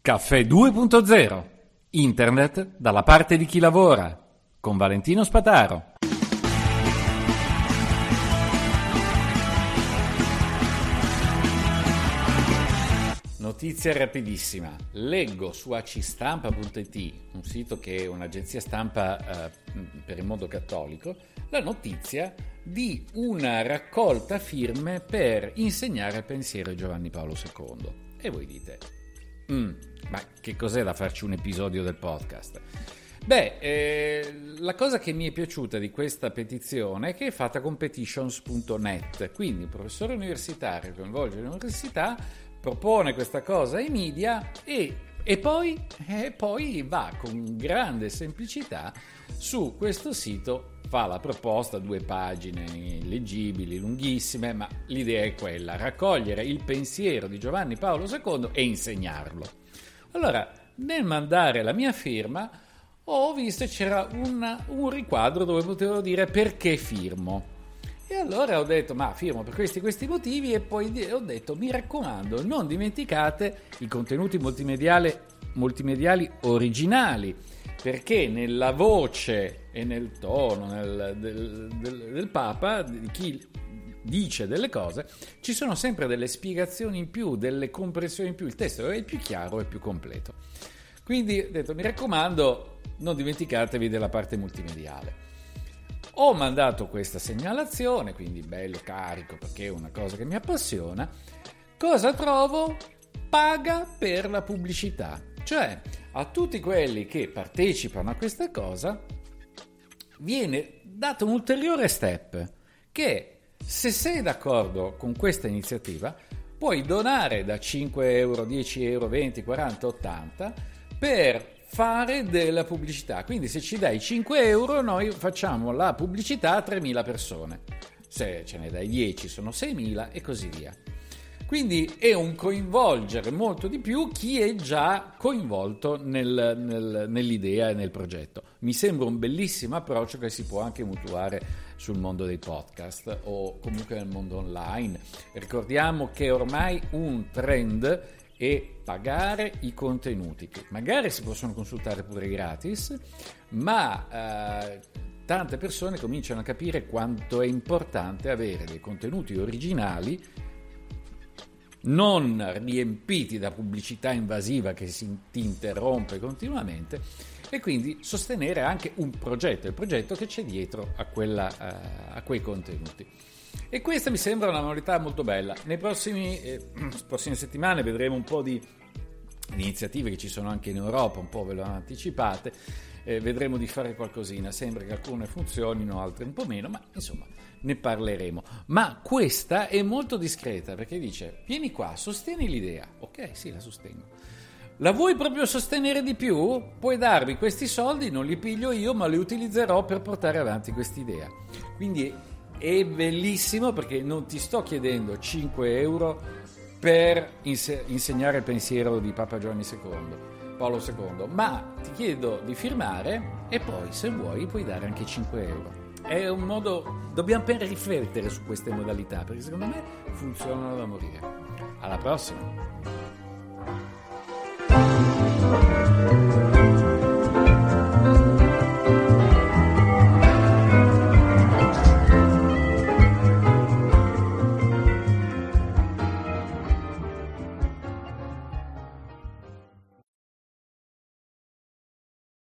Caffè 2.0. Internet dalla parte di chi lavora. Con Valentino Spataro. Notizia rapidissima. Leggo su acistampa.it, un sito che è un'agenzia stampa per il mondo cattolico, la notizia di una raccolta firme per insegnare il pensiero di Giovanni Paolo II. E voi dite, ma che cos'è da farci un episodio del podcast? La cosa che mi è piaciuta di questa petizione è che è fatta con petitions.net, quindi un professore universitario coinvolge l'università, propone questa cosa ai media e poi va con grande semplicità su questo sito, fa la proposta, 2 pagine leggibili, lunghissime, ma l'idea è quella: raccogliere il pensiero di Giovanni Paolo II e insegnarlo. Allora, nel mandare la mia firma, ho visto c'era un riquadro dove potevo dire perché firmo. E allora ho detto, ma firmo per questi motivi, e poi ho detto, mi raccomando, non dimenticate i contenuti multimediali originali, perché nella voce e nel tono del Papa, di chi dice delle cose, ci sono sempre delle spiegazioni in più, delle comprensioni in più, il testo è più chiaro e più completo. Quindi ho detto, mi raccomando, non dimenticatevi della parte multimediale. Ho mandato questa segnalazione, quindi bello carico perché è una cosa che mi appassiona. Cosa trovo? Paga per la pubblicità. Cioè, a tutti quelli che partecipano a questa cosa viene dato un ulteriore step, che se sei d'accordo con questa iniziativa puoi donare da 5 euro, 10 euro, 20, 40, 80 per fare della pubblicità. Quindi se ci dai 5 euro noi facciamo la pubblicità a 3.000 persone, se ce ne dai 10 sono 6.000 e così via. Quindi è un coinvolgere molto di più chi è già coinvolto nell'idea e nel progetto. Mi sembra un bellissimo approccio che si può anche mutuare sul mondo dei podcast o comunque nel mondo online. Ricordiamo che ormai un trend e pagare i contenuti, che magari si possono consultare pure gratis, ma tante persone cominciano a capire quanto è importante avere dei contenuti originali non riempiti da pubblicità invasiva che ti interrompe continuamente, e quindi sostenere anche un progetto, il progetto che c'è dietro a quei contenuti. E questa mi sembra una novità molto bella. Nei prossime settimane vedremo un po' di iniziative che ci sono anche in Europa, un po' ve le ho anticipate, vedremo di fare qualcosina. Sembra che alcune funzionino, altre un po' meno, ma insomma ne parleremo. Ma questa è molto discreta, perché dice, vieni qua, sostieni l'idea. Ok, sì, la sostengo. La vuoi proprio sostenere di più? Puoi darmi questi soldi, non li piglio io, ma li utilizzerò per portare avanti quest'idea. Quindi è bellissimo, perché non ti sto chiedendo 5 euro per insegnare il pensiero di Papa Giovanni II, Paolo II, ma ti chiedo di firmare e poi, se vuoi, puoi dare anche 5 euro. È un modo, dobbiamo per riflettere su queste modalità, perché secondo me funzionano da morire. Alla prossima!